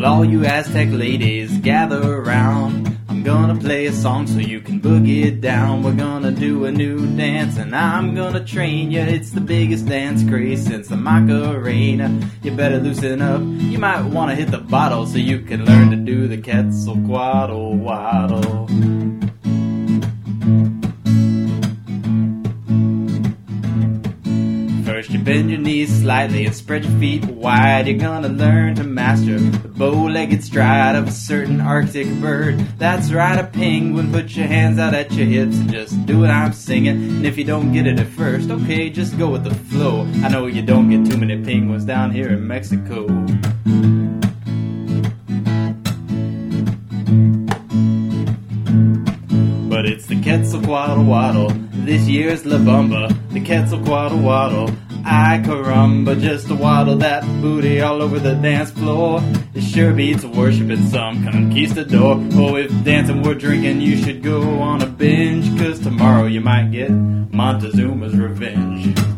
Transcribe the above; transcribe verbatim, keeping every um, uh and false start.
Well, all you Aztec ladies, gather around. I'm gonna play a song so you can boogie it down. We're gonna do a new dance and I'm gonna train you. It's the biggest dance craze since the Macarena. You better loosen up, you might wanna hit the bottle so you can learn to do the Quetzalcoatl waddle. First you bend your knees slightly and spread your feet wide. You're gonna learn to master the bow-legged stride of a certain Arctic bird. That's right, a penguin. Put your hands out at your hips and just do what I'm singing. And if you don't get it at first, okay, just go with the flow. I know you don't get too many penguins down here in Mexico. But it's the Quetzalcoatl waddle. This year's La Bamba, the Quetzalcoatl waddle. Ay caramba, just to waddle that booty all over the dance floor. It sure beats worshiping some conquistador. Oh, if dancing were drinking, you should go on a binge, 'cause tomorrow you might get Montezuma's revenge.